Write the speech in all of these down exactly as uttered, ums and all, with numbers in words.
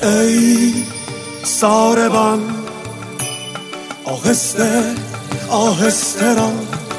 ای ساربان آهسته آهسته را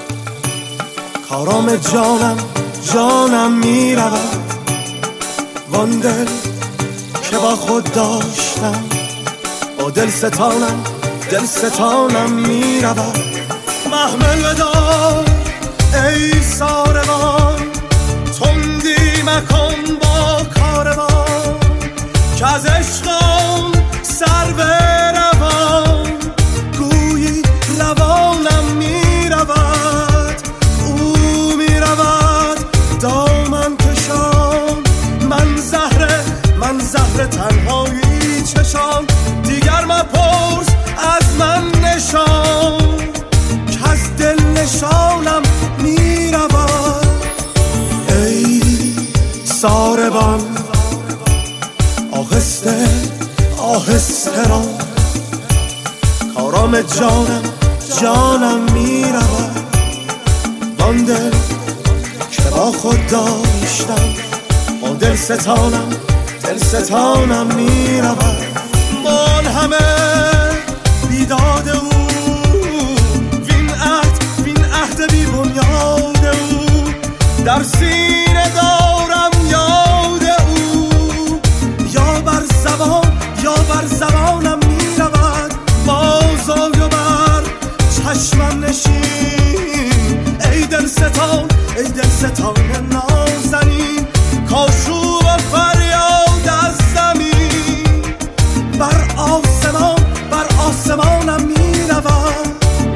کارام جانم جانم می رود وان دل که با خود داشتم با دل ستانم دل ستانم می رود محمل بدار ای ساربان تندی مکن با کاروان که از عشقم سر به روان گویی روانم می رود او می رود دامن کشان من زهره من زهره تنهایی چشان دیگر مپرس از من نشان که از دل نشانم می رود ای ساربان آهسته آهسته را کارام جانم جانم می رود وان دل که با خود داشتم با دل ستانم دل ستانم می رود من همه بیداد او وین عهد وین عهد بی بنیاد او در سینه دارم یاد او یا بر زبان یا بر زبانم می رود بازای و بر چشمم نشین ای دل ستان ای دل ستان نازنین کاشو و فریاد از زمین بر آسمان بر آسمانم می رود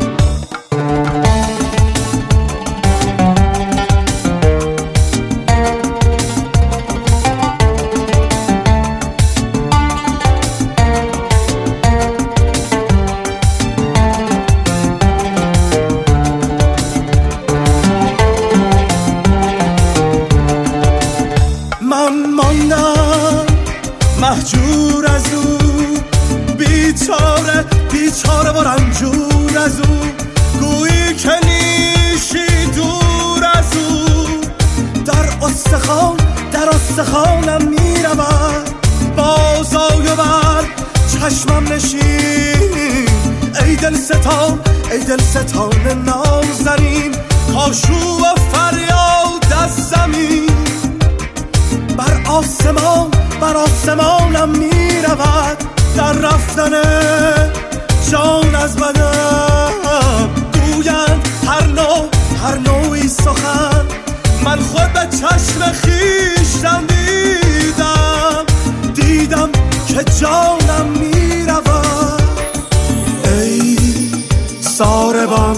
من ماندم مهجور از او بیچاره بیچاره و رنجور از او گویی که نیشی دور از او در استخوان در استخوانم می رود بازای و بر چشمم نشین ای دل ستان ای دل ستان نازنین کاشو و فریاد از زمین بر آسمان بر آسمانم می رود در رفتن جان از بدن گویند هر نوع هر نوعی سخن من خود به چشم خویشتن دیدم دیدم که جانم می رود ای ساربان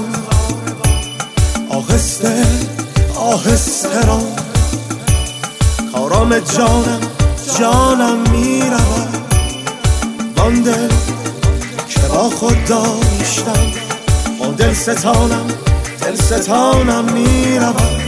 آهسته آهسته را کارام جانم جانم می رود وان دل که با خود داشتم با دل ستانم دل ستانم می رود